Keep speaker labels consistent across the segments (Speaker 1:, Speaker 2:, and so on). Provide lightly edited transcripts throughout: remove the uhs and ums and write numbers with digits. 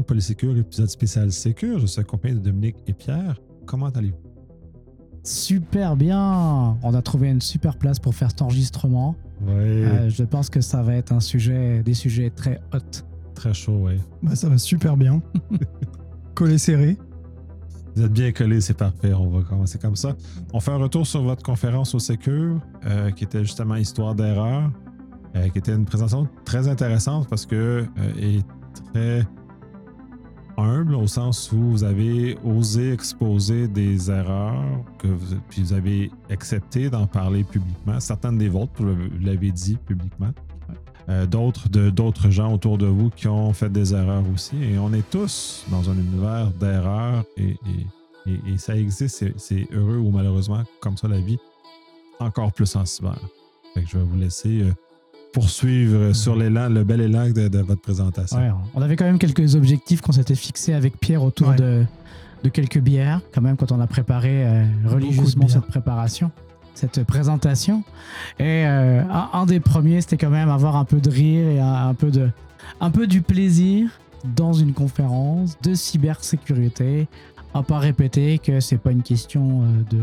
Speaker 1: Polysécure, épisode spécial Sécure. Je suis accompagné de Dominique et Pierre. Comment allez-vous?
Speaker 2: Super bien. On a trouvé une super place pour faire cet enregistrement.
Speaker 1: Oui.
Speaker 2: Je pense que ça va être des sujets très hot.
Speaker 1: Très chaud, oui.
Speaker 3: Bah, ça va super bien. Collé serré.
Speaker 1: Vous êtes bien collés, c'est parfait. On va commencer comme ça. On fait un retour sur votre conférence au Sécure, qui était justement Histoire d'erreur, qui était une présentation très intéressante parce que est très humble au sens où vous avez osé exposer des erreurs puis vous avez accepté d'en parler publiquement. Certaines des vôtres, vous l'avez dit publiquement. D'autres gens autour de vous qui ont fait des erreurs aussi. Et on est tous dans un univers d'erreurs et ça existe. C'est heureux ou malheureusement comme ça la vie, encore plus en cyber. Fait que je vais vous laisser poursuivre sur le bel élan de votre présentation.
Speaker 2: Ouais, on avait quand même quelques objectifs qu'on s'était fixés avec Pierre autour de quelques bières, quand même, quand on a préparé religieusement cette présentation. Et un des premiers, c'était quand même avoir un peu de rire et un peu du plaisir dans une conférence de cybersécurité, à pas répéter que c'est pas une question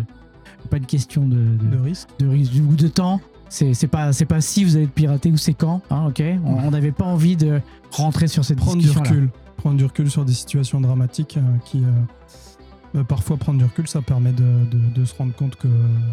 Speaker 2: de risque ou de temps. C'est pas si vous allez être piraté ou c'est quand, hein, ok. On n'avait pas envie de rentrer sur cette discussion-là.
Speaker 3: Prendre du recul sur des situations dramatiques qui parfois prendre du recul, ça permet de se rendre compte que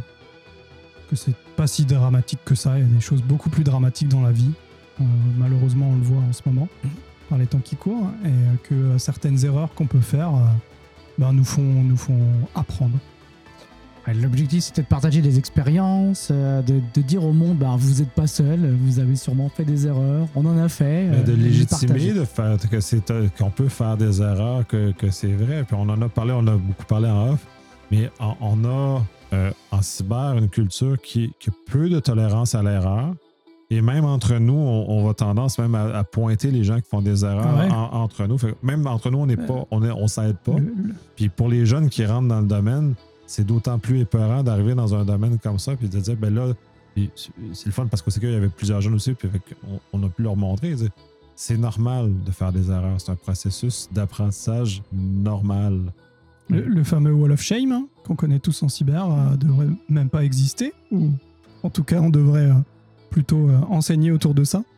Speaker 3: c'est pas si dramatique que ça. Il y a des choses beaucoup plus dramatiques dans la vie. Malheureusement, on le voit en ce moment par les temps qui courent, et que certaines erreurs qu'on peut faire nous font apprendre.
Speaker 2: L'objectif, c'était de partager des expériences, de dire au monde, vous n'êtes pas seul, vous avez sûrement fait des erreurs, on en a fait.
Speaker 1: De légitimer, de faire qu'on peut faire des erreurs, que c'est vrai. Puis on a beaucoup parlé en off, mais on a en cyber une culture qui a peu de tolérance à l'erreur. Et même entre nous, on va tendance même à pointer les gens qui font des erreurs entre nous. Fait, même entre nous, on s'aide pas. Puis pour les jeunes qui rentrent dans le domaine, c'est d'autant plus épeurant d'arriver dans un domaine comme ça puis de dire, là, c'est le fun parce qu'au Sécure, il y avait plusieurs jeunes aussi, puis on a pu leur montrer. C'est normal de faire des erreurs. C'est un processus d'apprentissage normal.
Speaker 3: Le fameux Wall of Shame, qu'on connaît tous en cyber, devrait même pas exister. Ou en tout cas, on devrait plutôt enseigner autour de ça.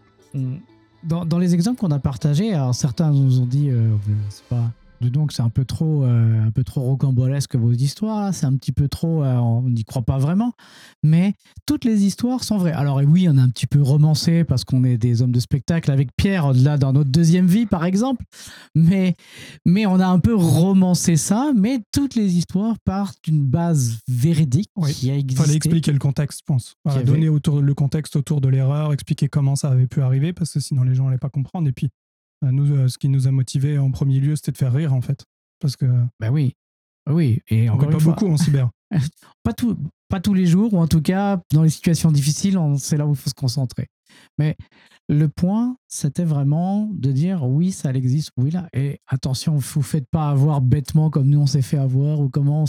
Speaker 2: Dans les exemples qu'on a partagés, alors certains nous ont dit c'est pas... Donc c'est un peu trop rocambolesque vos histoires, là. C'est un petit peu trop, on n'y croit pas vraiment, mais toutes les histoires sont vraies. Alors oui, on a un petit peu romancé parce qu'on est des hommes de spectacle avec Pierre, là dans notre deuxième vie par exemple, mais on a un peu romancé ça, mais toutes les histoires partent d'une base véridique qui a existé.
Speaker 3: Il fallait expliquer le contexte, je pense. Donner le contexte autour de l'erreur, expliquer comment ça avait pu arriver, parce que sinon les gens n'allaient pas comprendre. Et puis nous, ce qui nous a motivés en premier lieu, c'était de faire rire, en fait. Parce que...
Speaker 2: oui. Et
Speaker 3: on rit pas beaucoup en cyber.
Speaker 2: pas tous les jours, ou en tout cas, dans les situations difficiles, c'est là où il faut se concentrer. Mais le point, c'était vraiment de dire, oui, ça existe, oui, là. Et attention, vous ne faites pas avoir bêtement comme nous, on s'est fait avoir, ou comment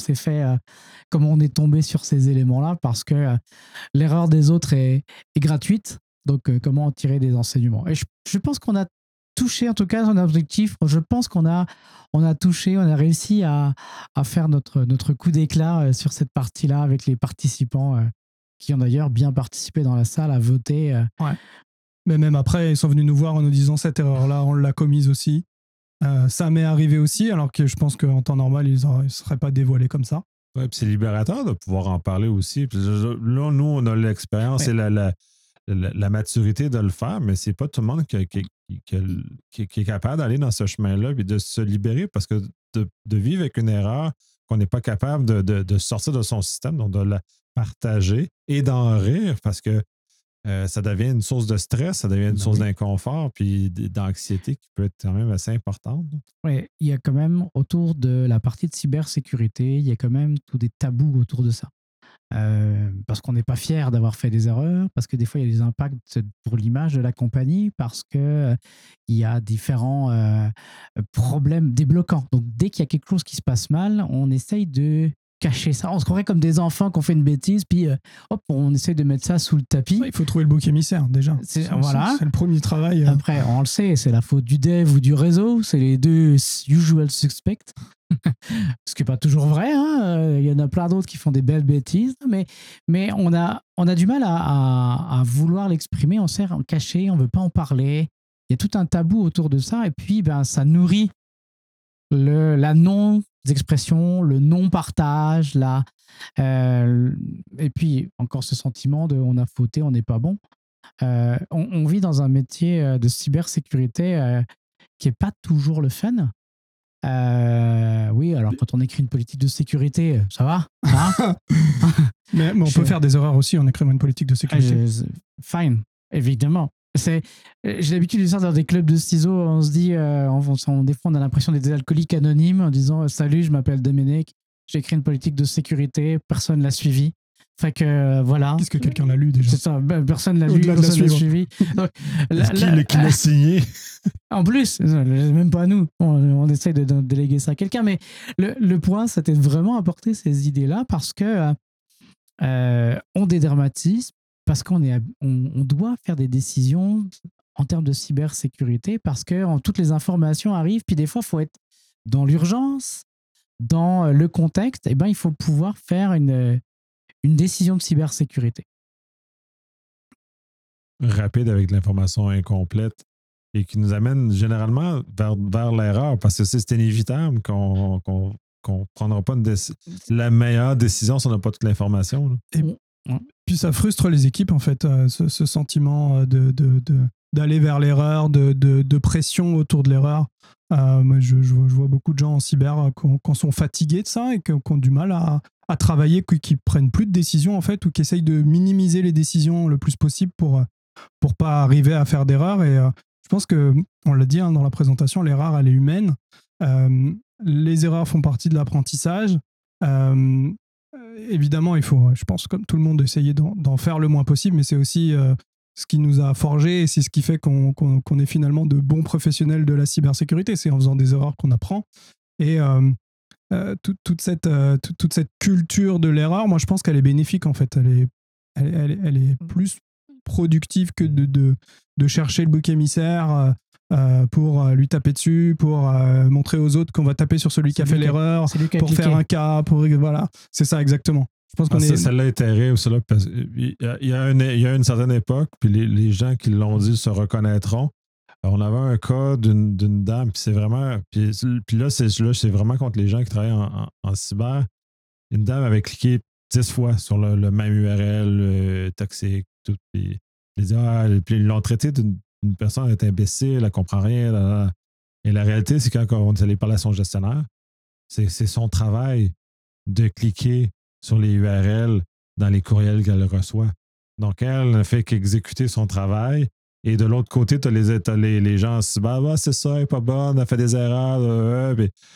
Speaker 2: on est tombé sur ces éléments-là, parce que l'erreur des autres est gratuite. Donc, comment en tirer des enseignements? Et je pense qu'on a touché, en tout cas, son objectif. Je pense qu'on a réussi à faire notre coup d'éclat sur cette partie-là avec les participants qui ont d'ailleurs bien participé dans la salle à voter.
Speaker 3: Ouais. Mais même après, ils sont venus nous voir en nous disant cette erreur-là, on l'a commise aussi. Ça m'est arrivé aussi, alors que je pense qu'en temps normal, ils ne seraient pas dévoilés comme ça.
Speaker 1: Oui, puis c'est libérateur de pouvoir en parler aussi. Puis là, nous, on a l'expérience et la maturité de le faire, mais c'est pas tout le monde qui est capable d'aller dans ce chemin-là et de se libérer, parce que de vivre avec une erreur qu'on n'est pas capable de sortir de son système, donc de la partager et d'en rire, parce que ça devient une source de stress, ça devient une source d'inconfort puis d'anxiété qui peut être quand même assez importante.
Speaker 2: Oui, il y a quand même autour de la partie de cybersécurité, il y a quand même tous des tabous autour de ça. Parce qu'on n'est pas fier d'avoir fait des erreurs, parce que des fois il y a des impacts pour l'image de la compagnie, parce que il y a différents problèmes débloquants. Donc dès qu'il y a quelque chose qui se passe mal, on essaye de cacher ça. On se croirait comme des enfants qui ont fait une bêtise, puis hop, on essaie de mettre ça sous le tapis.
Speaker 3: Il faut trouver le bouc émissaire, déjà.
Speaker 2: Voilà.
Speaker 3: C'est le premier travail.
Speaker 2: Après, on le sait, c'est la faute du dev ou du réseau. C'est les deux usual suspects. Ce qui n'est pas toujours vrai. Hein. Il y en a plein d'autres qui font des belles bêtises. Mais on a du mal à vouloir l'exprimer. On sait en cacher, on ne veut pas en parler. Il y a tout un tabou autour de ça. Et puis, ça nourrit la non-expression, le non-partage. Et puis, encore ce sentiment de on a fauté, on n'est pas bon. On vit dans un métier de cybersécurité qui n'est pas toujours le fun. Oui, alors quand on écrit une politique de sécurité, ça va hein.
Speaker 3: mais on peut faire des erreurs aussi en écrivant une politique de sécurité.
Speaker 2: Fine, évidemment. J'ai l'habitude de sortir dans des clubs de ciseaux, on se dit, des fois on a l'impression d'être des alcooliques anonymes en disant « Salut, je m'appelle Dominique, j'ai écrit une politique de sécurité, personne ne l'a suivi. » Fait que voilà.
Speaker 3: Est-ce que quelqu'un l'a lu déjà?
Speaker 2: C'est ça, personne ne l'a lu, personne ne l'a suivi.
Speaker 1: Donc, qui l'a signé?
Speaker 2: En plus, même pas nous, on essaye de déléguer ça à quelqu'un, mais le point, c'était vraiment apporter ces idées-là parce que on dédramatise, parce qu'on doit faire des décisions en termes de cybersécurité, parce que toutes les informations arrivent, puis des fois, il faut être dans l'urgence, dans le contexte, et il faut pouvoir faire une décision de cybersécurité.
Speaker 1: Rapide avec l'information incomplète et qui nous amène généralement vers l'erreur parce que c'est inévitable qu'on ne prendra pas la meilleure décision si on n'a pas toute l'information.
Speaker 3: Et puis ça frustre les équipes en fait, ce sentiment d'aller vers l'erreur, de pression autour de l'erreur. Moi, je vois beaucoup de gens en cyber qui sont fatigués de ça et qui ont du mal à travailler, qui prennent plus de décisions en fait, ou qui essayent de minimiser les décisions le plus possible pour pas arriver à faire d'erreurs. Et je pense que, on l'a dit dans la présentation, l'erreur elle est humaine. Les erreurs font partie de l'apprentissage. Évidemment, il faut, je pense, comme tout le monde, essayer d'en faire le moins possible, mais c'est aussi ce qui nous a forgé et c'est ce qui fait qu'on est finalement de bons professionnels de la cybersécurité. C'est en faisant des erreurs qu'on apprend. Et toute cette culture de l'erreur, moi je pense qu'elle est bénéfique en fait. Elle est plus productive que de chercher le bouc émissaire pour lui taper dessus, pour montrer aux autres qu'on va taper sur celui qui a fait l'erreur, pour faire un cas, voilà. C'est ça exactement. Je pense qu'on
Speaker 1: celle-là est terrible, celle-là, parce qu'il y a une certaine époque, puis les gens qui l'ont dit se reconnaîtront. On avait un cas d'une dame, puis c'est vraiment. Puis là, c'est vraiment contre les gens qui travaillent en cyber. Une dame avait cliqué 10 fois sur le même URL toxique, tout. Puis ils l'ont traité d'une personne qui est imbécile, elle ne comprend rien. Là. Et la réalité, c'est quand on est allé parler à son gestionnaire, c'est son travail de cliquer sur les URL dans les courriels qu'elle reçoit. Donc, elle ne fait qu'exécuter son travail. Et de l'autre côté, tu as les gens en cyber. C'est ça, elle n'est pas bonne, elle fait des erreurs.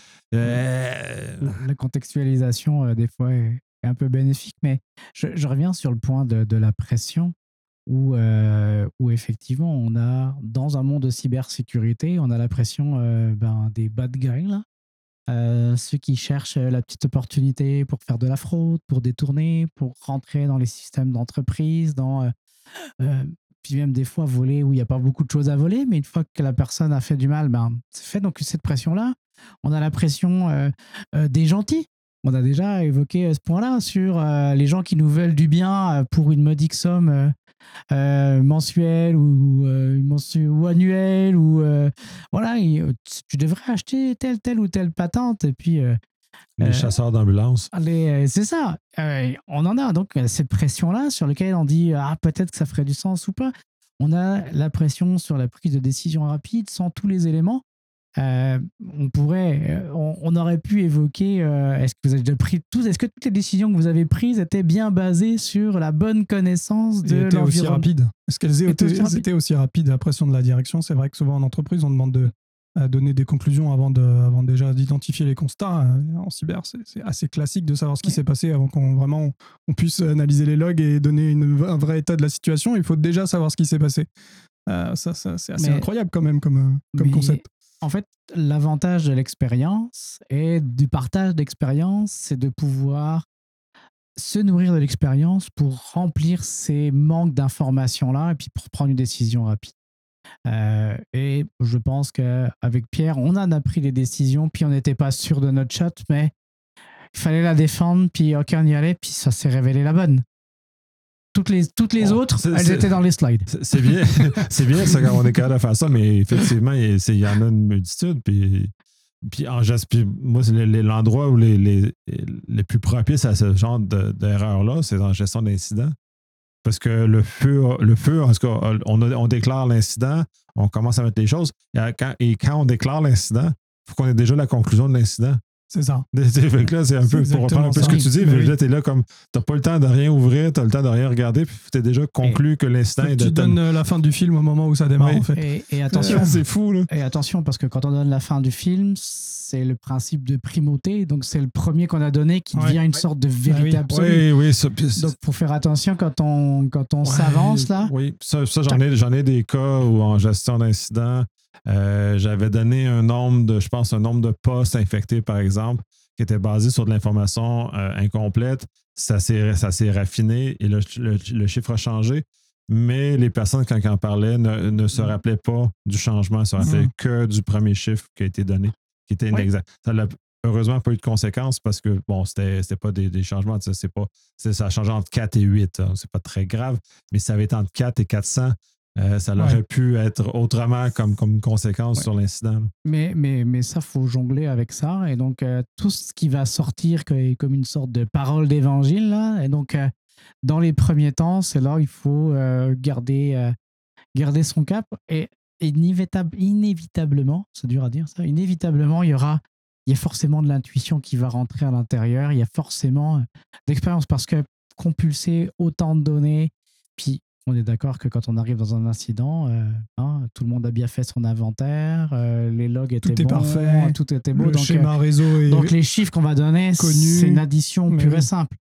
Speaker 2: La contextualisation, des fois, est un peu bénéfique. Mais je reviens sur le point de la pression où effectivement, on a, dans un monde de cybersécurité, on a la pression des bad guys, là. Ceux qui cherchent la petite opportunité pour faire de la fraude, pour détourner, pour rentrer dans les systèmes d'entreprise, puis même des fois voler où il n'y a pas beaucoup de choses à voler, mais une fois que la personne a fait du mal, c'est fait. Donc cette pression-là, on a la pression des gentils. On a déjà évoqué ce point-là sur les gens qui nous veulent du bien pour une modique somme mensuelle ou annuelle, ou voilà, tu devrais acheter telle ou telle patente, et puis
Speaker 1: les chasseurs d'ambulance.
Speaker 2: C'est ça. On en a donc cette pression-là sur laquelle on dit peut-être que ça ferait du sens ou pas. On a la pression sur la prise de décision rapide sans tous les éléments. On aurait pu évoquer, est-ce que vous avez déjà pris est-ce que toutes les décisions que vous avez prises étaient bien basées sur la bonne connaissance de l'environnement?
Speaker 3: Aussi rapide. Est-ce qu'elles étaient aussi rapides à la pression de la direction? C'est vrai que souvent en entreprise, on demande de donner des conclusions avant déjà d'identifier les constats. En cyber, c'est assez classique de savoir ce qui s'est passé avant qu'on puisse analyser les logs et donner un vrai état de la situation. Il faut déjà savoir ce qui s'est passé. Ça, c'est assez incroyable quand même comme concept.
Speaker 2: En fait, l'avantage de l'expérience et du partage d'expérience, c'est de pouvoir se nourrir de l'expérience pour remplir ces manques d'informations-là et puis pour prendre une décision rapide. Et je pense qu'avec Pierre, on en a pris des décisions, puis on n'était pas sûr de notre shot, mais il fallait la défendre, puis OK, on y allait, puis ça s'est révélé la bonne. Toutes les autres, elles étaient dans les slides.
Speaker 1: C'est bien, c'est bien ça quand on est capable de faire ça, mais effectivement, il y en a une multitude. Puis moi, c'est l'endroit où les plus propices à ce genre d'erreur-là, c'est dans la gestion d'incidents. Parce que le feu, en tout cas, on déclare l'incident, on commence à mettre les choses, et quand on déclare l'incident, il faut qu'on ait déjà la conclusion de l'incident.
Speaker 3: C'est ça.
Speaker 1: Fait que là, c'est un peu pour reprendre un peu ce que tu dis. Là, t'es là comme t'as pas le temps de rien ouvrir, t'as le temps de rien regarder, puis t'es déjà conclu que l'incident est de
Speaker 3: tu donnes la fin du film au moment où ça démarre, en fait.
Speaker 2: Et attention,
Speaker 1: c'est fou, là.
Speaker 2: Et attention, parce que quand on donne la fin du film, c'est le principe de primauté. Donc, c'est le premier qu'on a donné qui devient une sorte de vérité absolue.
Speaker 1: Oui,
Speaker 2: donc, faut faire attention quand on s'avance, là.
Speaker 1: Oui, ça j'en ai des cas où en gestion d'incident, j'avais donné un nombre de postes infectés, par exemple, qui était basé sur de l'information incomplète. Ça s'est raffiné et le chiffre a changé. Mais les personnes, quand ils en parlaient, ne se rappelaient pas du changement, ne se rappelaient que du premier chiffre qui a été donné, qui était inexact. Ça n'a heureusement pas eu de conséquences parce que, bon, c'était pas des changements. Ça a changé entre 4 et 8. Hein, c'est pas très grave. Mais si ça avait été entre 4 et 400, ça aurait pu être autrement comme conséquence sur l'incident.
Speaker 2: Mais ça, il faut jongler avec ça. Et donc, tout ce qui va sortir comme une sorte de parole d'évangile, là, et donc, dans les premiers temps, c'est là où il faut garder son cap. Et inévitablement, c'est dur à dire ça, inévitablement, il y a forcément de l'intuition qui va rentrer à l'intérieur. Il y a forcément d'expérience parce que compulser autant de données, puis on est d'accord que quand on arrive dans un incident, tout le monde a bien fait son inventaire, les logs étaient bons,
Speaker 3: tout est parfait,
Speaker 2: tout était beau.
Speaker 3: Le schéma réseau est
Speaker 2: donc les chiffres qu'on va donner, c'est une addition pure et simple.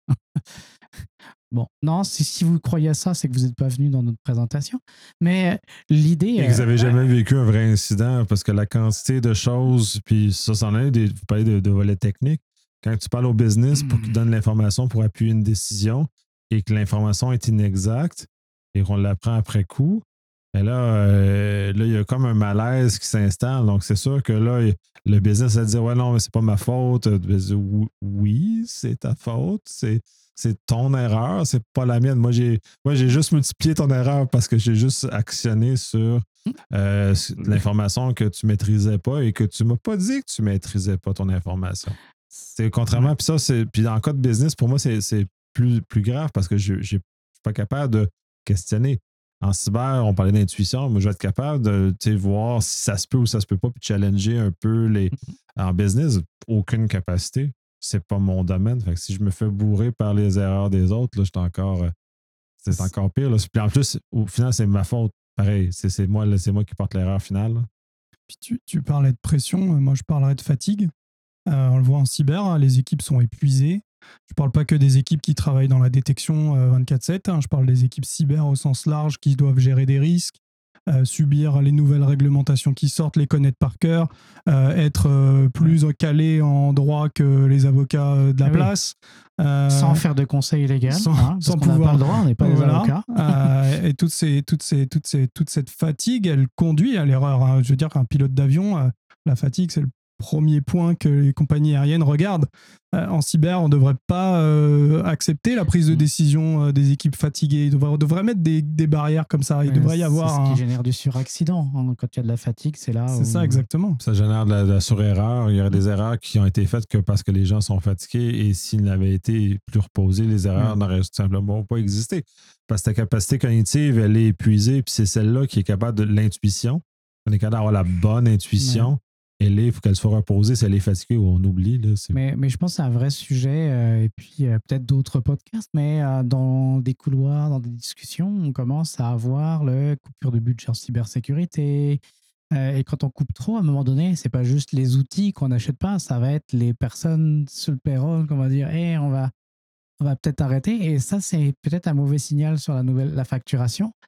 Speaker 2: Bon, non, si vous croyez à ça, c'est que vous n'êtes pas venu dans notre présentation. Mais l'idée...
Speaker 1: Et vous n'avez jamais vécu un vrai incident parce que la quantité de choses, puis ça, c'en est, vous parlez de volets techniques. Quand tu parles au business pour qu'il donne l'information pour appuyer une décision et que l'information est inexacte et qu'on l'apprend après coup, et là, il y a comme un malaise qui s'installe. Donc, c'est sûr que là, le business va dire « Ouais, non, mais c'est pas ma faute. » Oui, c'est ta faute. C'est ton erreur, c'est pas la mienne. Moi, j'ai juste multiplié ton erreur parce que j'ai juste actionné sur l'information que tu maîtrisais pas et que tu m'as pas dit que tu maîtrisais pas ton information. C'est contrairement, puis dans le cas de business, pour moi, c'est plus grave parce que je suis pas capable de questionner. En cyber, on parlait d'intuition, moi je vais être capable de voir si ça se peut ou ça se peut pas, puis challenger un peu en business, aucune capacité. C'est pas mon domaine. Fait que si je me fais bourrer par les erreurs des autres, là, c'est encore pire. Là. Puis en plus, au final, c'est ma faute. Pareil, c'est moi qui porte l'erreur finale. Là.
Speaker 3: Puis tu parlais de pression, moi je parlerais de fatigue. On le voit en cyber, hein, les équipes sont épuisées. Je ne parle pas que des équipes qui travaillent dans la détection 24/7, hein, je parle des équipes cyber au sens large qui doivent gérer des risques, subir les nouvelles réglementations qui sortent, les connaître par cœur, être plus calé en droit que les avocats de la place.
Speaker 2: Sans faire de conseils légaux,
Speaker 3: sans
Speaker 2: pouvoir. On n'a pas le droit, on n'est pas des avocats.
Speaker 3: Et toute cette fatigue, elle conduit à l'erreur. Hein. Je veux dire qu'un pilote d'avion, la fatigue, c'est le premier point que les compagnies aériennes regardent. En cyber, on ne devrait pas accepter la prise de décision des équipes fatiguées. On devrait mettre des barrières comme ça. Il devrait y avoir...
Speaker 2: C'est ce qui génère du suraccident. Hein. Quand il y a de la fatigue, c'est là
Speaker 3: C'est ça, exactement.
Speaker 1: Ça génère de la surerreur. Il y aurait des erreurs qui ont été faites que parce que les gens sont fatigués et s'ils n'avaient été plus reposés, les erreurs n'auraient tout simplement pas existé. Parce que ta capacité cognitive, elle est épuisée puis c'est celle-là qui est capable de l'intuition. On est capable d'avoir la bonne intuition. Il faut qu'elle soit reposée. Si elle est fatiguée, on oublie. Là,
Speaker 2: mais je pense que c'est un vrai sujet. Et puis, peut-être d'autres podcasts, mais dans des couloirs, dans des discussions, on commence à avoir le coupure de budget en cybersécurité. Et quand on coupe trop, à un moment donné, c'est pas juste les outils qu'on n'achète pas, ça va être les personnes sur le payroll qu'on va dire hey, on va peut-être arrêter. Et ça, c'est peut-être un mauvais signal sur la facturation.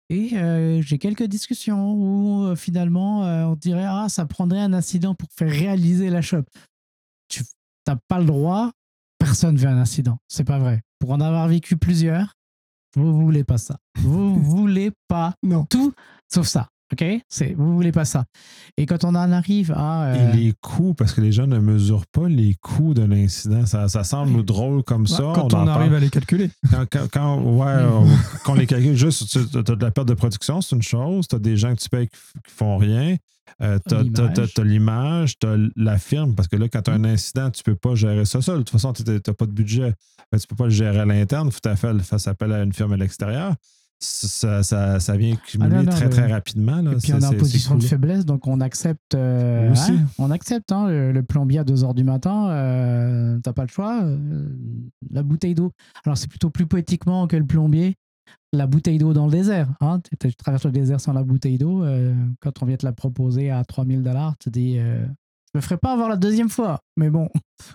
Speaker 2: Et j'ai quelques discussions où finalement on dirait ça prendrait un incident pour faire réaliser la shop. Tu n'as pas le droit, personne veut un incident. C'est pas vrai. Pour en avoir vécu plusieurs, vous voulez pas ça. Vous voulez pas tout sauf ça. OK? Vous voulez pas ça. Et quand on en arrive à...
Speaker 1: Et les coûts, parce que les gens ne mesurent pas les coûts d'un incident. Ça semble drôle comme ça.
Speaker 3: Quand on arrive à les calculer.
Speaker 1: Quand on les calcule, juste, tu as de la perte de production, c'est une chose. Tu as des gens que tu payes qui font rien. Tu as l'image, tu as la firme, parce que là, quand tu as un incident, tu ne peux pas gérer ça seul. De toute façon, tu n'as pas de budget. Tu ne peux pas le gérer à l'interne. Il faut faire appel à une firme à l'extérieur. Ça vient cumuler très rapidement. Là.
Speaker 2: Et puis on est en position de faiblesse, donc on accepte. On accepte le plombier à 2h du matin. T'as pas le choix. La bouteille d'eau. Alors c'est plutôt plus poétiquement que le plombier. La bouteille d'eau dans le désert. Hein. Tu traverses le désert sans la bouteille d'eau. Quand on vient te la proposer à $3,000, tu te dis je me ferai pas avoir la deuxième fois. Mais bon.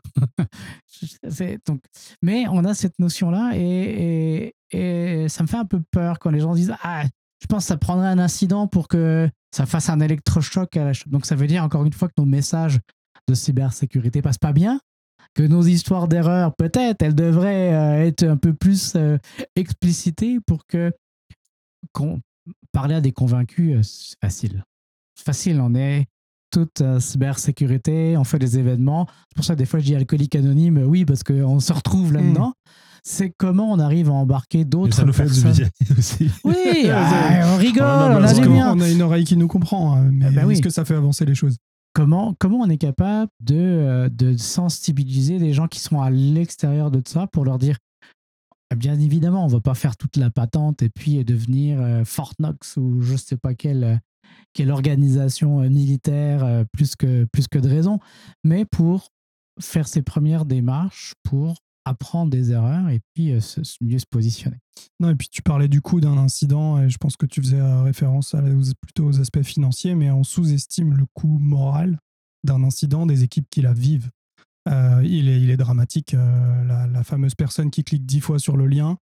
Speaker 2: Mais on a cette notion-là et ça me fait un peu peur quand les gens disent je pense que ça prendrait un incident pour que ça fasse un électrochoc à la chose. Donc ça veut dire encore une fois que nos messages de cybersécurité passent pas bien, que nos histoires d'erreurs peut-être elles devraient être un peu plus explicitées pour que parler à des convaincus, c'est facile. On est toute cybersécurité, on fait des événements. C'est pour ça que des fois je dis alcoolique anonyme, oui, parce qu'on se retrouve là-dedans. C'est comment on arrive à embarquer d'autres personnes.
Speaker 1: Ça nous fait du bien aussi.
Speaker 2: Oui, on rigole, on a du bien.
Speaker 3: On a une oreille qui nous comprend, mais est-ce que ça fait avancer les choses?
Speaker 2: Comment on est capable de sensibiliser les gens qui sont à l'extérieur de ça pour leur dire, bien évidemment, on ne va pas faire toute la patente et puis devenir Fort Knox ou je ne sais pas quelle organisation militaire plus que de raison, mais pour faire ses premières démarches pour apprendre des erreurs et puis mieux se positionner.
Speaker 3: Non, et puis tu parlais du coût d'un incident et je pense que tu faisais référence plutôt aux aspects financiers, mais on sous-estime le coût moral d'un incident des équipes qui la vivent. Il est dramatique. La fameuse personne qui clique 10 fois sur le lien,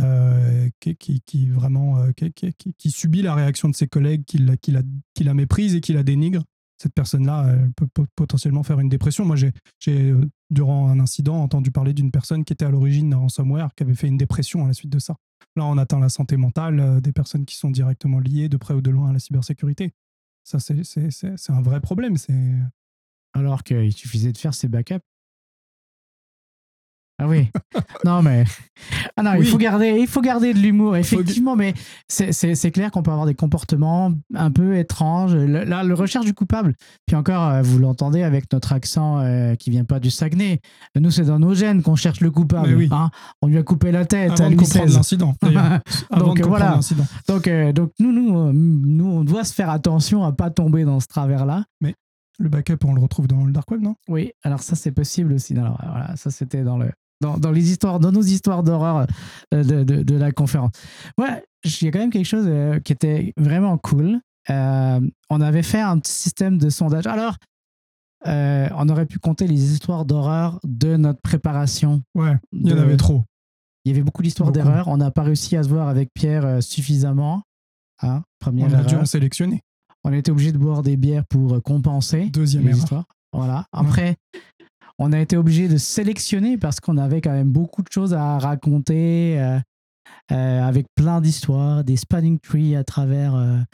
Speaker 3: qui subit la réaction de ses collègues, qui la méprise et qui la dénigre. Cette personne-là, elle peut potentiellement faire une dépression. Moi, j'ai durant un incident, entendu parler d'une personne qui était à l'origine d'un ransomware, qui avait fait une dépression à la suite de ça. Là, on atteint la santé mentale des personnes qui sont directement liées, de près ou de loin, à la cybersécurité. Ça, c'est un vrai problème.
Speaker 2: Alors qu'il suffisait de faire ses backups. Ah oui. Non, mais... oui. il faut garder de l'humour, effectivement, mais c'est clair qu'on peut avoir des comportements un peu étranges. Le recherche du coupable, puis encore, vous l'entendez avec notre accent qui vient pas du Saguenay. Nous, c'est dans nos gènes qu'on cherche le coupable. Oui. Hein. On lui a coupé la tête
Speaker 3: avant de comprendre l'incident, d'ailleurs.
Speaker 2: Donc, voilà. Donc nous, on doit se faire attention à pas tomber dans ce travers-là.
Speaker 3: Mais le backup, on le retrouve dans le dark web, non? Oui,
Speaker 2: alors ça, c'est possible aussi. Alors, voilà, ça, c'était dans nos histoires d'horreur de la conférence. Ouais, il y a quand même quelque chose qui était vraiment cool. On avait fait un petit système de sondage. Alors, on aurait pu compter les histoires d'horreur de notre préparation.
Speaker 3: Ouais, il y en avait trop.
Speaker 2: Il y avait beaucoup d'histoires d'erreur. On n'a pas réussi à se voir avec Pierre suffisamment. Première erreur.
Speaker 3: On a dû en sélectionner.
Speaker 2: On était obligé de boire des bières pour compenser les histoires. Voilà. Après... On a été obligé de sélectionner parce qu'on avait quand même beaucoup de choses à raconter avec plein d'histoires, des spanning trees à travers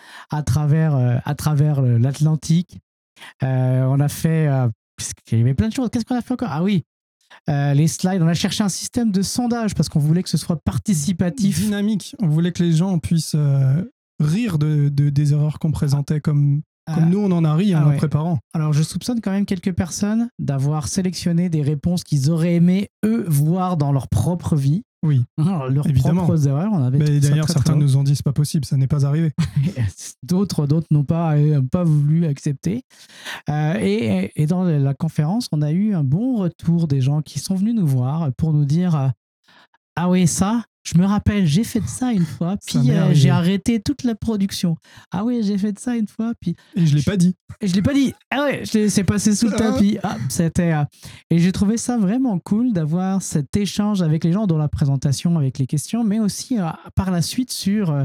Speaker 2: l'Atlantique. On a fait... il y avait plein de choses. Qu'est-ce qu'on a fait encore? Ah oui, les slides. On a cherché un système de sondage parce qu'on voulait que ce soit participatif.
Speaker 3: Dynamique. On voulait que les gens puissent rire des erreurs qu'on présentait comme nous, on en a ri en préparant.
Speaker 2: Alors, je soupçonne quand même quelques personnes d'avoir sélectionné des réponses qu'ils auraient aimé, eux, voir dans leur propre vie.
Speaker 3: Oui,
Speaker 2: leurs
Speaker 3: évidemment.
Speaker 2: Propres erreurs.
Speaker 3: Mais d'ailleurs, certains nous ont dit c'est pas possible, ça n'est pas arrivé.
Speaker 2: D'autres n'ont pas voulu accepter. Et dans la conférence, on a eu un bon retour des gens qui sont venus nous voir pour nous dire ah oui, ça, Je me rappelle, j'ai fait de ça une fois,
Speaker 3: Ça
Speaker 2: puis
Speaker 3: m'est arrivé.
Speaker 2: j'ai arrêté toute la production. Ah oui, j'ai fait de ça une fois, puis
Speaker 3: Et je l'ai pas dit.
Speaker 2: et je l'ai pas dit. Ah ouais, c'est passé sous le tapis. Ah, c'était et j'ai trouvé ça vraiment cool d'avoir cet échange avec les gens, dans la présentation, avec les questions, mais aussi par la suite sur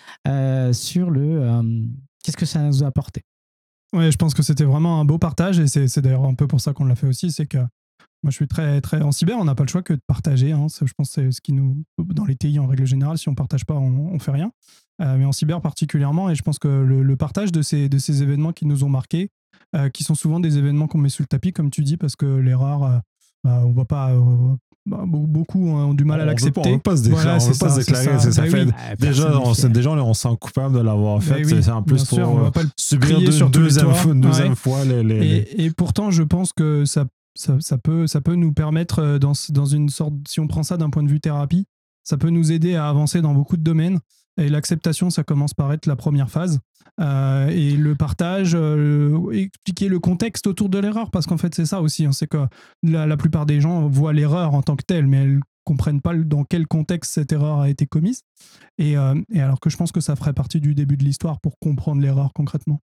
Speaker 2: le qu'est-ce que ça nous a apporté.
Speaker 3: Ouais, je pense que c'était vraiment un beau partage et c'est d'ailleurs un peu pour ça qu'on l'a fait aussi. C'est que moi, je suis très, très en cyber, on n'a pas le choix que de partager. Hein. Je pense que c'est ce qui nous, dans les TI en règle générale, si on partage pas, on fait rien. Mais en cyber particulièrement, et je pense que le partage de ces événements qui nous ont marqués, qui sont souvent des événements qu'on met sous le tapis, comme tu dis, parce que l'erreur, on voit pas. Beaucoup ont du mal à l'accepter.
Speaker 1: On veut pas se déclarer.
Speaker 3: Voilà,
Speaker 1: On veut
Speaker 3: c'est
Speaker 1: pas se
Speaker 3: ça,
Speaker 1: déclarer.
Speaker 3: c'est
Speaker 1: Ça
Speaker 3: ça.
Speaker 1: fait
Speaker 3: Oui.
Speaker 1: déjà, on se sent coupable de l'avoir fait.
Speaker 3: Oui,
Speaker 1: C'est en plus
Speaker 3: bien sûr, on
Speaker 1: pour
Speaker 3: va pas le
Speaker 1: subir
Speaker 3: crier sur tous les toits.
Speaker 1: une deuxième
Speaker 3: Ouais.
Speaker 1: fois les...
Speaker 3: Et pourtant, je pense que ça peut nous permettre, dans une sorte, si on prend ça d'un point de vue thérapie, ça peut nous aider à avancer dans beaucoup de domaines. Et l'acceptation, ça commence par être la première phase. Et le partage, expliquer le contexte autour de l'erreur, parce qu'en fait, c'est ça aussi. Hein, c'est que la plupart des gens voient l'erreur en tant que telle, mais elles comprennent pas dans quel contexte cette erreur a été commise. Et alors que je pense que ça ferait partie du début de l'histoire pour comprendre l'erreur concrètement.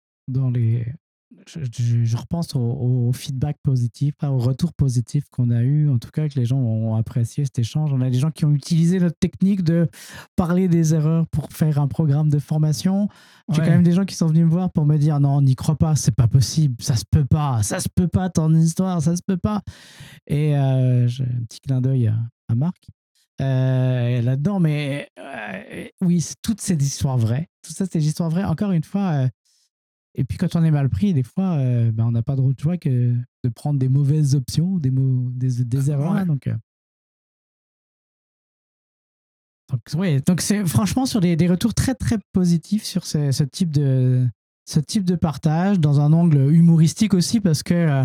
Speaker 2: Je repense au feedback positif, au retour positif qu'on a eu, en tout cas que les gens ont apprécié cet échange. On a des gens qui ont utilisé notre technique de parler des erreurs pour faire un programme de formation. J'ai quand même des gens qui sont venus me voir pour me dire non, n'y crois pas, c'est pas possible, ça se peut pas ton histoire, ça se peut pas. Et j'ai un petit clin d'œil à Marc là-dedans, mais oui, toutes ces histoires vraies, tout ça, c'est des histoires vraies. Encore une fois. Et puis quand on est mal pris, des fois, on n'a pas d'autre choix que de prendre des mauvaises options, des erreurs.
Speaker 3: Ouais.
Speaker 2: Donc c'est franchement sur des retours très très positifs sur ce type de partage, dans un angle humoristique aussi, parce que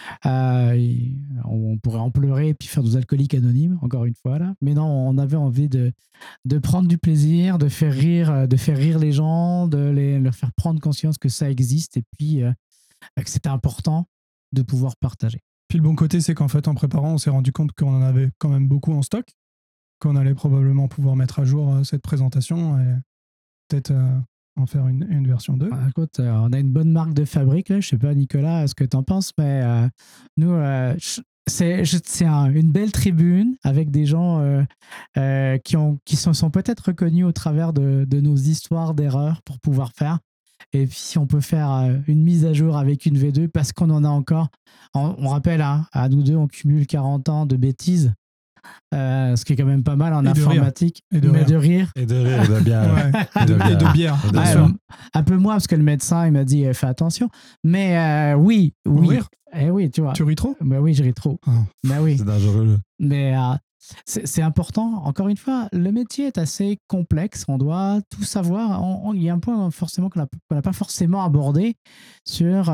Speaker 2: on pourrait en pleurer et puis faire des alcooliques anonymes, encore une fois là. Mais non, on avait envie de prendre du plaisir, de faire rire les gens, leur faire prendre conscience que ça existe et puis que c'était important de pouvoir partager.
Speaker 3: Puis le bon côté, c'est qu'en fait, en préparant, on s'est rendu compte qu'on en avait quand même beaucoup en stock, qu'on allait probablement pouvoir mettre à jour cette présentation et peut-être en faire une version 2.
Speaker 2: Écoute, on a une bonne marque de fabrique, là. Je sais pas, Nicolas, ce que tu en penses, mais nous, c'est une belle tribune avec des gens qui sont peut-être reconnus au travers de nos histoires d'erreurs pour pouvoir faire. Et puis, si on peut faire une mise à jour avec une V2, parce qu'on en a encore, on rappelle, hein, à nous deux, on cumule 40 ans de bêtises. Ce qui est quand même pas mal en informatique.
Speaker 3: Et de rire.
Speaker 1: Et de rire, et de bière.
Speaker 3: Ouais. Et de bière.
Speaker 1: Bien sûr.
Speaker 2: Un peu moins, parce que le médecin, il m'a dit fais attention. Mais oui.
Speaker 3: Rire.
Speaker 2: Oui, tu vois.
Speaker 3: Tu ris trop?
Speaker 2: Bah oui, je ris trop.
Speaker 3: Oh.
Speaker 2: Bah oui.
Speaker 1: C'est dangereux, là.
Speaker 2: Mais c'est important. Encore une fois, le métier est assez complexe. On doit tout savoir. Il y a un point forcément qu'on n'a pas forcément abordé sur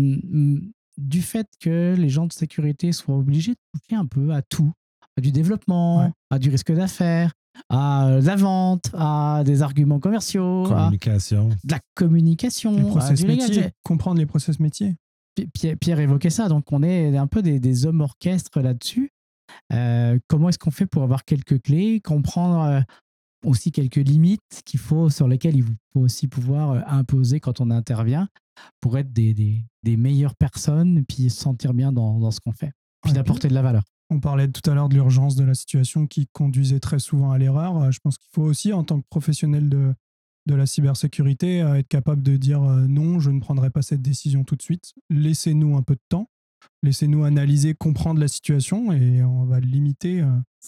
Speaker 2: du fait que les gens de sécurité soient obligés de toucher un peu à tout. À du développement, à du risque d'affaires, à la vente, à des arguments commerciaux,
Speaker 1: communication,
Speaker 2: de la communication,
Speaker 3: les process
Speaker 2: du légal.
Speaker 3: métiers, comprendre les process métiers.
Speaker 2: Pierre évoquait ça, donc on est un peu des hommes orchestres là-dessus. Comment est-ce qu'on fait pour avoir quelques clés, comprendre aussi quelques limites sur lesquelles il faut aussi pouvoir imposer quand on intervient pour être des meilleures personnes et puis se sentir bien dans ce qu'on fait, puis d'apporter de la valeur.
Speaker 3: On parlait tout à l'heure de l'urgence de la situation qui conduisait très souvent à l'erreur. Je pense qu'il faut aussi, en tant que professionnel de la cybersécurité, être capable de dire non, je ne prendrai pas cette décision tout de suite. Laissez-nous un peu de temps. Laissez-nous analyser, comprendre la situation et on va limiter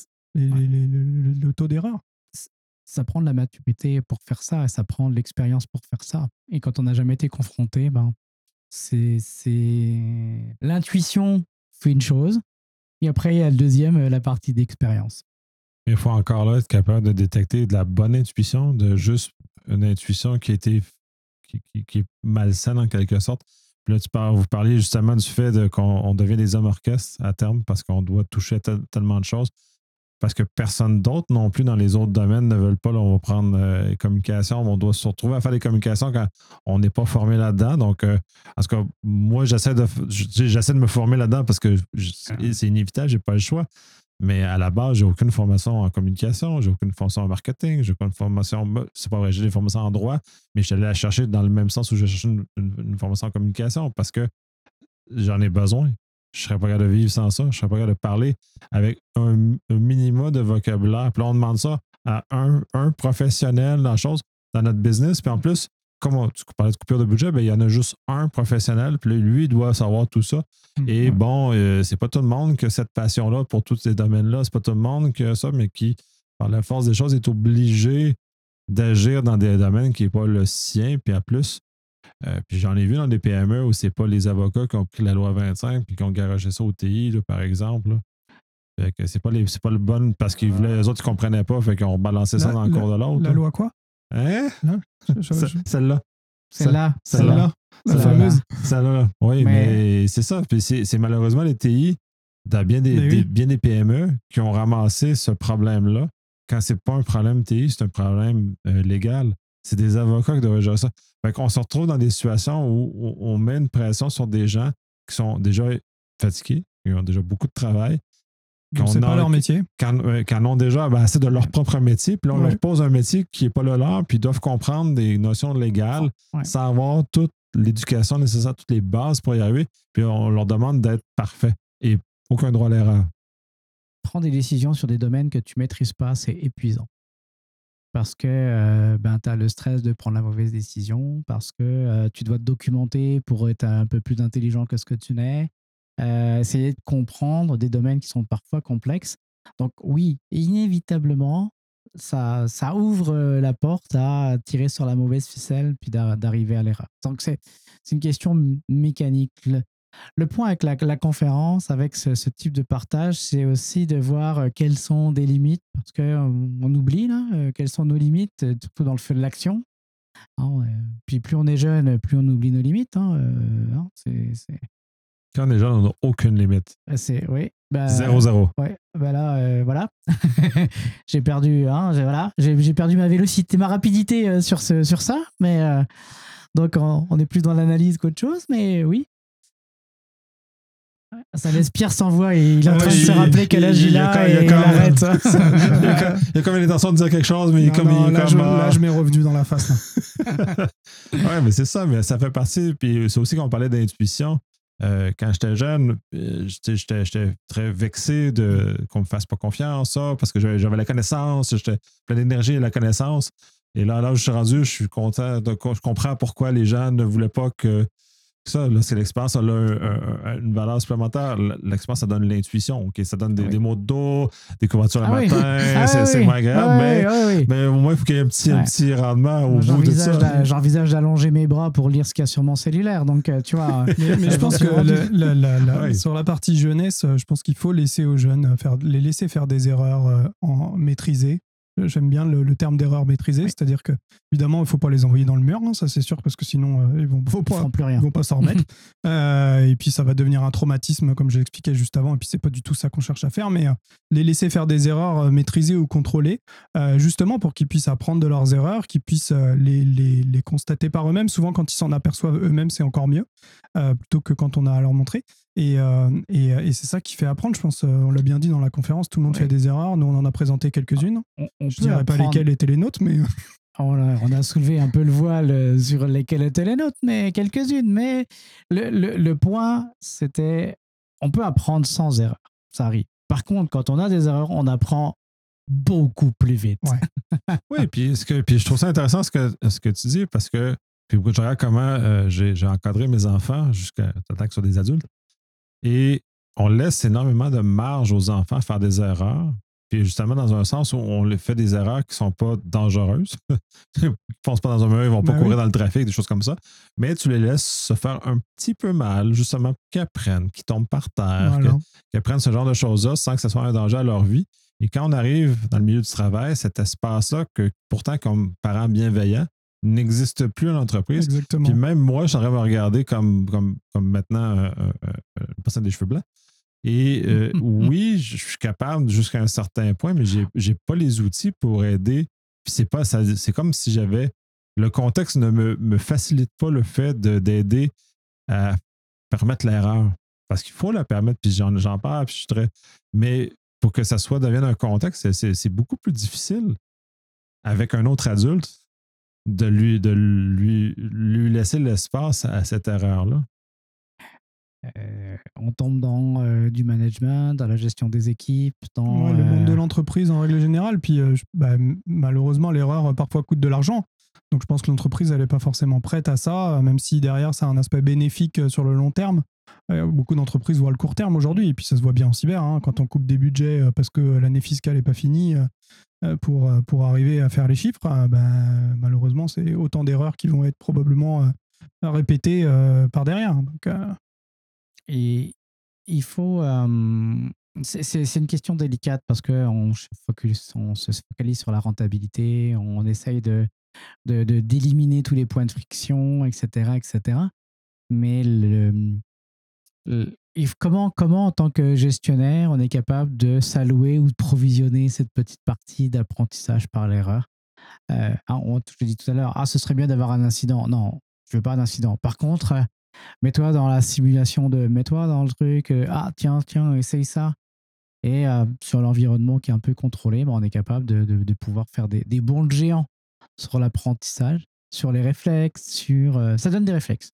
Speaker 3: le taux d'erreur.
Speaker 2: Ça prend de la maturité pour faire ça et ça prend de l'expérience pour faire ça. Et quand on n'a jamais été confronté, c'est l'intuition fait une chose. Et après, il y a le deuxième, la partie d'expérience.
Speaker 1: Il faut encore là être capable de détecter de la bonne intuition, de juste une intuition qui est malsaine en quelque sorte. Puis là, vous parliez justement du fait qu'on devient des hommes orchestres à terme parce qu'on doit toucher tellement de choses. Parce que personne d'autre non plus dans les autres domaines ne veulent pas. Là, on va prendre les communications. On doit se retrouver à faire des communications quand on n'est pas formé là-dedans. Donc, en tout cas, moi, j'essaie de me former là-dedans parce que c'est inévitable, je n'ai pas le choix. Mais à la base, j'ai aucune formation en communication, j'ai aucune formation en marketing, j'ai aucune formation, c'est pas vrai, j'ai des formations en droit, mais je suis allé la chercher dans le même sens où j'ai cherché une formation en communication parce que j'en ai besoin. Je serais pas capable de vivre sans ça. Je serais pas capable de parler avec un minimum de vocabulaire. Puis là, on demande ça à un professionnel dans la chose, dans notre business. Puis en plus, comme tu parlais de coupure de budget, ben, il y en a juste un professionnel. Puis là, lui, il doit savoir tout ça. Et bon, c'est pas tout le monde qui a cette passion-là pour tous ces domaines-là. C'est pas tout le monde qui a ça, mais qui, par la force des choses, est obligé d'agir dans des domaines qui n'est pas le sien. Puis en plus, puis j'en ai vu dans des PME où c'est pas les avocats qui ont pris la loi 25 puis qui ont garagé ça au TI, là, par exemple. Là. Fait que c'est pas le bon parce qu'ils voulaient, les autres ils comprenaient pas, fait qu'ils ont balancé ça dans le cours de l'autre.
Speaker 3: La loi quoi?
Speaker 1: Hein?
Speaker 3: Là,
Speaker 1: celle-là.
Speaker 2: Celle-là.
Speaker 3: La fameuse.
Speaker 1: Celle-là. Oui, mais c'est ça. Puis c'est malheureusement les TI, dans bien des PME qui ont ramassé ce problème-là. Quand c'est pas un problème TI, c'est un problème légal. C'est des avocats qui devraient gérer ça. Fait qu'on se retrouve dans des situations où on met une pression sur des gens qui sont déjà fatigués, qui ont déjà beaucoup de travail.
Speaker 3: C'est pas leur métier.
Speaker 1: Qui en ont déjà assez de leur propre métier. Puis là, on leur pose un métier qui n'est pas le leur, puis ils doivent comprendre des notions légales, savoir toute l'éducation nécessaire, toutes les bases pour y arriver. Puis on leur demande d'être parfait et aucun droit à l'erreur.
Speaker 2: Prendre des décisions sur des domaines que tu ne maîtrises pas, c'est épuisant. Parce que tu as le stress de prendre la mauvaise décision, parce que tu dois te documenter pour être un peu plus intelligent que ce que tu n'es, essayer de comprendre des domaines qui sont parfois complexes. Donc oui, inévitablement, ça ouvre la porte à tirer sur la mauvaise ficelle puis d'arriver à l'erreur. Donc c'est une question mécanique. Le point avec la conférence, avec ce type de partage, c'est aussi de voir quelles sont des limites, parce qu'on oublie là, quelles sont nos limites, surtout dans le feu de l'action. Puis plus on est jeune, plus on oublie nos limites.
Speaker 1: Quand on est jeune, on n'a aucune limite.
Speaker 2: Oui.
Speaker 1: 0-0.
Speaker 2: Ouais, là, voilà. J'ai perdu, j'ai perdu ma vélocité, ma rapidité sur ça, mais donc on est plus dans l'analyse qu'autre chose, mais oui. Ça laisse Pierre sans voix et il est en train de se rappeler quel âge il a et il arrête.
Speaker 1: Il y a comme l'intention de dire quelque chose, mais
Speaker 3: là, je m'ai revenu dans la face.
Speaker 1: Ouais, mais c'est ça, mais ça fait partie. Puis c'est aussi qu'on parlait d'intuition. Quand j'étais jeune, j'étais très vexé qu'on me fasse pas confiance, ça, parce que j'avais la connaissance, j'étais plein d'énergie et la connaissance. Et là où je suis rendu, je suis content, je comprends pourquoi les gens ne voulaient pas que ça, là, c'est l'expérience, elle a une valeur supplémentaire. L'expérience, ça donne l'intuition. Okay? Ça donne des mots de dos, des couvertures le matin. C'est moins agréable, mais au moins, il faut qu'il y ait un petit rendement au bout de ça.
Speaker 2: J'envisage d'allonger mes bras pour lire ce qu'il y a sur mon cellulaire. Donc, tu vois.
Speaker 3: mais je pense que sur la partie jeunesse, je pense qu'il faut laisser aux jeunes les laisser faire des erreurs maîtrisées. J'aime bien le terme d'erreur maîtrisée, c'est-à-dire que évidemment il ne faut pas les envoyer dans le mur, ça c'est sûr, parce que sinon ils vont pas s'en remettre. Et puis ça va devenir un traumatisme, comme je l'expliquais juste avant, et puis c'est pas du tout ça qu'on cherche à faire, mais les laisser faire des erreurs maîtrisées ou contrôlées, justement pour qu'ils puissent apprendre de leurs erreurs, qu'ils puissent les constater par eux-mêmes. Souvent quand ils s'en aperçoivent eux-mêmes, c'est encore mieux, plutôt que quand on a à leur montrer. Et c'est ça qui fait apprendre, je pense. On l'a bien dit dans la conférence, tout le monde fait des erreurs. Nous, on en a présenté quelques-unes. Je ne dirais pas lesquelles étaient les nôtres, mais...
Speaker 2: On a soulevé un peu le voile sur lesquelles étaient les nôtres, mais quelques-unes. Mais le point, c'était... On peut apprendre sans erreur. Ça arrive. Par contre, quand on a des erreurs, on apprend beaucoup plus vite.
Speaker 1: Ouais. Oui, puis je trouve ça intéressant ce que tu dis, parce que puis je regarde comment j'ai encadré mes enfants jusqu'à temps qu'ils soient des adultes. Et on laisse énormément de marge aux enfants à faire des erreurs. Puis justement, dans un sens où on les fait des erreurs qui ne sont pas dangereuses. Ils ne foncent pas dans un mur, ils ne vont pas courir dans le trafic, des choses comme ça. Mais tu les laisses se faire un petit peu mal, justement, pour qu'ils apprennent, qu'ils tombent par terre, qu'ils apprennent ce genre de choses-là sans que ce soit un danger à leur vie. Et quand on arrive dans le milieu du travail, cet espace-là, que pourtant, comme parents bienveillants, n'existe plus à l'entreprise.
Speaker 3: Exactement.
Speaker 1: Puis même moi, je suis en train de me regarder comme maintenant une personne des cheveux blancs. Et oui, je suis capable jusqu'à un certain point, mais j'ai pas les outils pour aider. Puis c'est comme si j'avais... Le contexte ne me facilite pas le fait d'aider à permettre l'erreur. Parce qu'il faut la permettre, puis j'en parle, puis je suis très... Mais pour que ça devienne un contexte, c'est beaucoup plus difficile avec un autre adulte de lui laisser l'espace à cette erreur-là.
Speaker 2: On tombe dans du management, dans la gestion des équipes, dans
Speaker 3: le monde de l'entreprise en règle générale. Puis malheureusement, l'erreur parfois coûte de l'argent. Donc je pense que l'entreprise, elle n'est pas forcément prête à ça, même si derrière, ça a un aspect bénéfique sur le long terme. Beaucoup d'entreprises voient le court terme aujourd'hui, et puis ça se voit bien en cyber, hein, quand on coupe des budgets parce que l'année fiscale n'est pas finie pour arriver à faire les chiffres, malheureusement, c'est autant d'erreurs qui vont être probablement répétées par derrière. Donc,
Speaker 2: Et il faut... c'est une question délicate parce qu'on se focalise sur la rentabilité, on essaye d'éliminer tous les points de friction, etc. etc. Mais comment en tant que gestionnaire, on est capable de s'allouer ou de provisionner cette petite partie d'apprentissage par l'erreur? Je l'ai dit tout à l'heure, ce serait bien d'avoir un incident. Non, je veux pas d'incident. Par contre, mets-toi dans la simulation mets-toi dans le truc, tiens, essaye ça. Et sur l'environnement qui est un peu contrôlé, on est capable de pouvoir faire des bonds de géants sur l'apprentissage, sur les réflexes, ça donne des réflexes.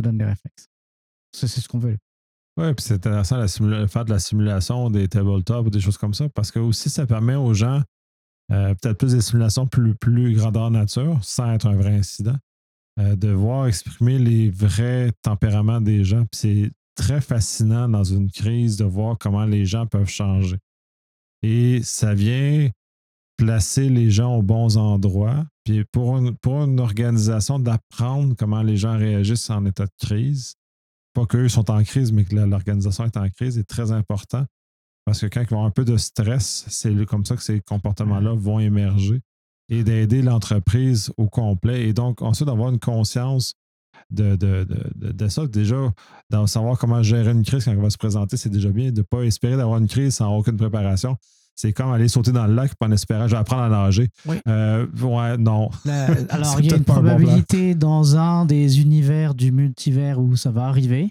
Speaker 2: C'est ce qu'on veut.
Speaker 1: Oui, puis c'est intéressant faire de la simulation des tabletops ou des choses comme ça, parce que aussi ça permet aux gens, peut-être plus des simulations plus grandeur nature, sans être un vrai incident, de voir exprimer les vrais tempéraments des gens. Puis c'est très fascinant dans une crise de voir comment les gens peuvent changer. Et ça vient placer les gens aux bons endroits. Puis pour une organisation, d'apprendre comment les gens réagissent en état de crise, pas qu'eux sont en crise, mais que l'organisation est en crise, est très important. Parce que quand ils ont un peu de stress, c'est comme ça que ces comportements-là vont émerger. Et d'aider l'entreprise au complet. Et donc, ensuite, d'avoir une conscience de ça. Déjà, de savoir comment gérer une crise quand elle va se présenter, c'est déjà bien. De ne pas espérer d'avoir une crise sans aucune préparation. C'est comme aller sauter dans le lac en espérant, je vais apprendre à nager.
Speaker 2: Oui.
Speaker 1: Non.
Speaker 2: Alors, il y a une probabilité dans un des univers du multivers où ça va arriver.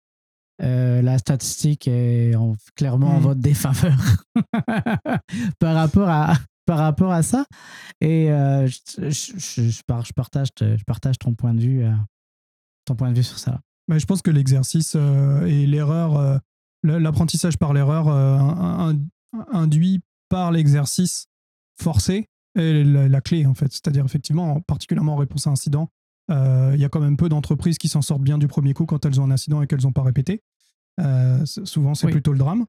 Speaker 2: La statistique est clairement en votre défaveur par rapport à ça. Et je partage ton point de vue sur ça.
Speaker 3: Je pense que l'exercice et l'erreur, l'apprentissage par l'erreur induit par l'exercice forcé est la clé, en fait. C'est-à-dire, effectivement, particulièrement en réponse à un incident, il y a quand même peu d'entreprises qui s'en sortent bien du premier coup quand elles ont un incident et qu'elles n'ont pas répété. Souvent, c'est plutôt le drame.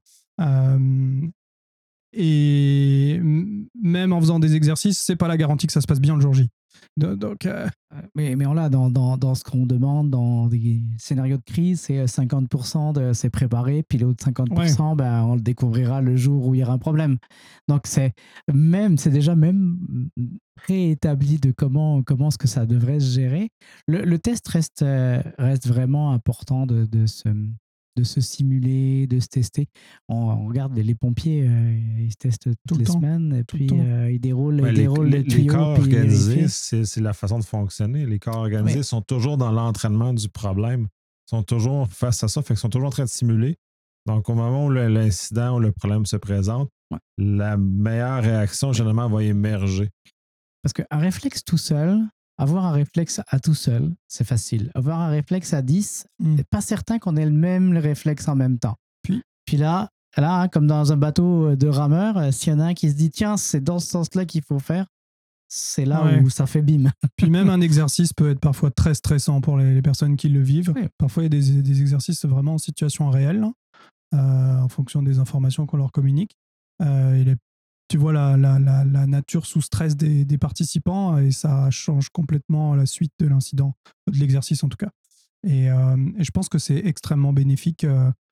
Speaker 3: Et même en faisant des exercices, c'est pas la garantie que ça se passe bien le jour J. Donc,
Speaker 2: mais on l'a dans ce qu'on demande dans des scénarios de crise, c'est 50% c'est préparé, puis l'autre 50%, on le découvrira le jour où il y aura un problème. Donc c'est déjà préétabli de comment est-ce que ça devrait se gérer. Le test reste vraiment important de se simuler, de se tester. On regarde les pompiers, ils se testent toutes les semaines, et puis ils déroulent les tuyaux.
Speaker 1: Les corps organisés, c'est la façon de fonctionner. Les corps organisés sont toujours dans l'entraînement du problème. Ils sont toujours face à ça, fait qu'ils sont toujours en train de simuler. Donc, au moment où l'incident ou le problème se présente, la meilleure réaction, généralement, va émerger.
Speaker 2: Parce qu'un réflexe tout seul, avoir un réflexe à tout seul, c'est facile. Avoir un réflexe à 10, c'est pas certain qu'on ait le réflexe en même temps. Puis là, comme dans un bateau de rameurs, s'il y en a un qui se dit « Tiens, c'est dans ce sens-là qu'il faut faire », c'est là où ça fait bim.
Speaker 3: Puis même un exercice peut être parfois très stressant pour les personnes qui le vivent. Oui. Parfois, il y a des exercices vraiment en situation réelle, en fonction des informations qu'on leur communique. Tu vois la nature sous stress des participants et ça change complètement la suite de l'incident, de l'exercice en tout cas. Et je pense que c'est extrêmement bénéfique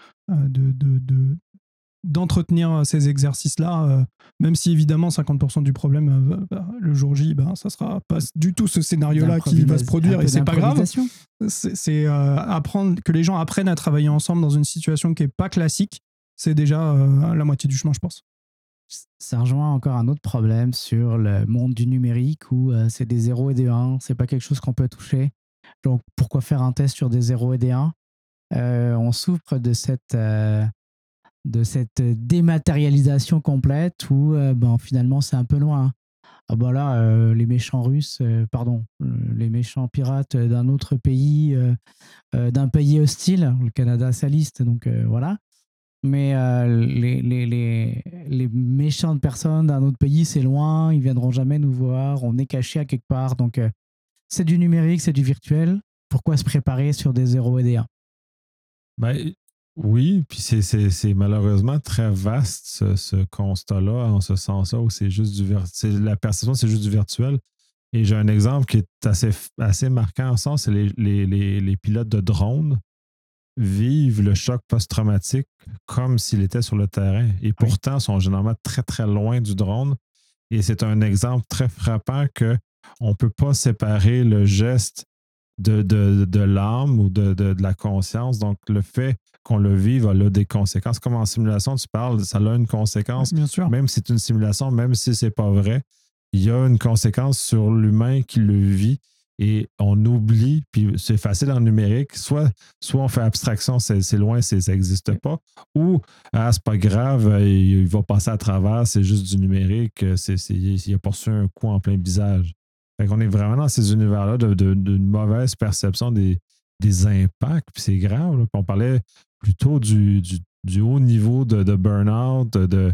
Speaker 3: d'entretenir ces exercices-là, même si évidemment 50% du problème le jour J, ça sera pas du tout ce scénario-là qui va se produire et c'est pas grave. C'est apprendre, que les gens apprennent à travailler ensemble dans une situation qui est pas classique, c'est déjà la moitié du chemin, je pense.
Speaker 2: Ça rejoint encore un autre problème sur le monde du numérique où c'est des 0 et des 1, c'est pas quelque chose qu'on peut toucher. Donc pourquoi faire un test sur des 0 et des 1 ? On souffre de cette de cette dématérialisation complète où finalement c'est un peu loin. Ah bah là, les méchants russes, les méchants pirates d'un autre pays, d'un pays hostile, le Canada sa liste, donc voilà. Mais les méchantes personnes d'un autre pays, c'est loin, ils viendront jamais nous voir, on est caché à quelque part. Donc c'est du numérique, c'est du virtuel. Pourquoi se préparer sur des 0 et des 1?
Speaker 1: Ben, oui, puis c'est malheureusement très vaste ce constat-là, en ce sens-là, où c'est juste la perception, c'est juste du virtuel. Et j'ai un exemple qui est assez marquant en ce sens, c'est les pilotes de drones vivent le choc post-traumatique comme s'il était sur le terrain et pourtant sont généralement très, très loin du drone. Et c'est un exemple très frappant qu'on ne peut pas séparer le geste de l'âme ou de la conscience. Donc, le fait qu'on le vive a des conséquences. Comme en simulation, tu parles, ça a une conséquence.
Speaker 3: Bien sûr.
Speaker 1: Même si c'est une simulation, même si ce n'est pas vrai, il y a une conséquence sur l'humain qui le vit. Et on oublie, puis c'est facile en numérique, soit on fait abstraction, c'est loin, ça n'existe pas, ou c'est pas grave, il va passer à travers, c'est juste du numérique, il a poursuivi un coup en plein visage. Fait qu'on est vraiment dans ces univers-là d'une mauvaise perception des impacts, puis c'est grave. Là. Puis on parlait plutôt du haut niveau de burn-out,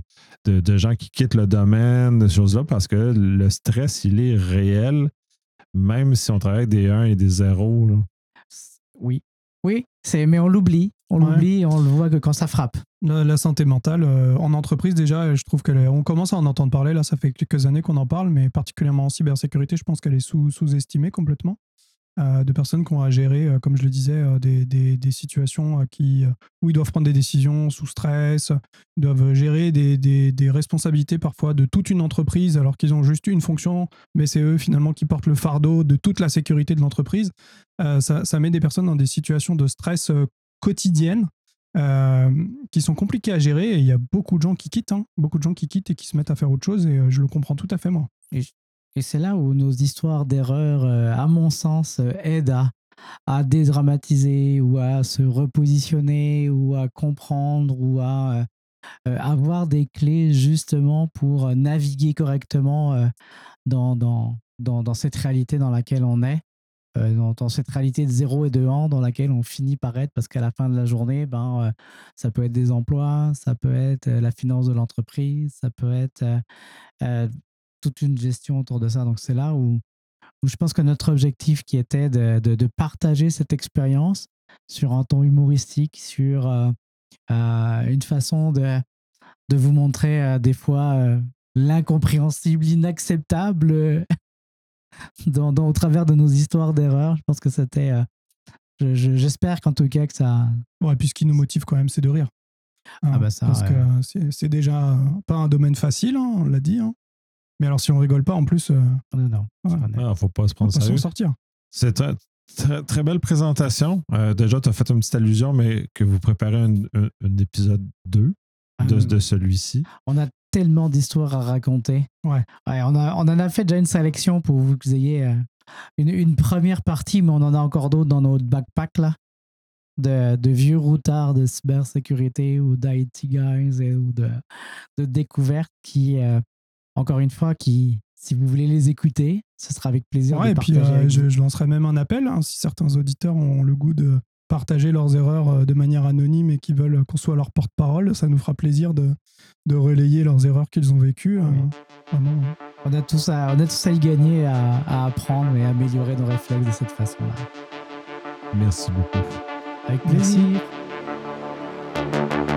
Speaker 1: de gens qui quittent le domaine, de choses-là, parce que le stress, il est réel. Même si on travaille avec des 1 et des 0. Là.
Speaker 2: Oui, mais on l'oublie. On l'oublie et on le voit que quand ça frappe.
Speaker 3: La santé mentale, en entreprise déjà, je trouve qu'on commence à en entendre parler. Là, ça fait quelques années qu'on en parle, mais particulièrement en cybersécurité, je pense qu'elle est sous-estimée complètement. De personnes qui ont à gérer, comme je le disais, des situations où ils doivent prendre des décisions sous stress, ils doivent gérer des responsabilités parfois de toute une entreprise alors qu'ils ont juste une fonction, mais c'est eux finalement qui portent le fardeau de toute la sécurité de l'entreprise. Ça met des personnes dans des situations de stress quotidiennes qui sont compliquées à gérer et il y a beaucoup de gens qui quittent, beaucoup de gens qui quittent et qui se mettent à faire autre chose et je le comprends tout à fait moi.
Speaker 2: Et c'est là où nos histoires d'erreurs, à mon sens, aident à dédramatiser ou à se repositionner ou à comprendre ou à avoir des clés justement pour naviguer correctement dans cette réalité dans laquelle on est, dans cette réalité de 0 et de 1 dans laquelle on finit par être parce qu'à la fin de la journée, ça peut être des emplois, ça peut être la finance de l'entreprise, ça peut être toute une gestion autour de ça. Donc, c'est là où je pense que notre objectif qui était de partager cette expérience sur un ton humoristique, sur une façon de vous montrer des fois l'incompréhensible, l'inacceptable au travers de nos histoires d'erreurs. Je pense que c'était... j'espère qu'en tout cas que ça...
Speaker 3: Ouais, puis ce qui nous motive quand même, c'est de rire. Parce que c'est déjà pas un domaine facile, on l'a dit, mais alors si on rigole pas en plus
Speaker 1: faut pas se prendre sérieux.
Speaker 3: S'en sortir.
Speaker 1: C'est très, très, très belle présentation. Déjà, tu as fait une petite allusion, mais que vous préparez un épisode 2 de celui-ci.
Speaker 2: On a tellement d'histoires à raconter.
Speaker 3: Ouais,
Speaker 2: on en a fait déjà une sélection pour que vous ayez une première partie, mais on en a encore d'autres dans notre backpack là, de vieux routards de cybersécurité ou d'IT guys ou de découvertes qui encore une fois, si vous voulez les écouter, ce sera avec plaisir de partager.
Speaker 3: Et puis je lancerai même un appel, si certains auditeurs ont le goût de partager leurs erreurs de manière anonyme et qui veulent qu'on soit leur porte-parole, ça nous fera plaisir de relayer leurs erreurs qu'ils ont vécues. Vraiment.
Speaker 2: On a tous à y gagner, à apprendre et à améliorer nos réflexes de cette façon-là.
Speaker 1: Merci beaucoup.
Speaker 2: Avec plaisir.
Speaker 3: Merci.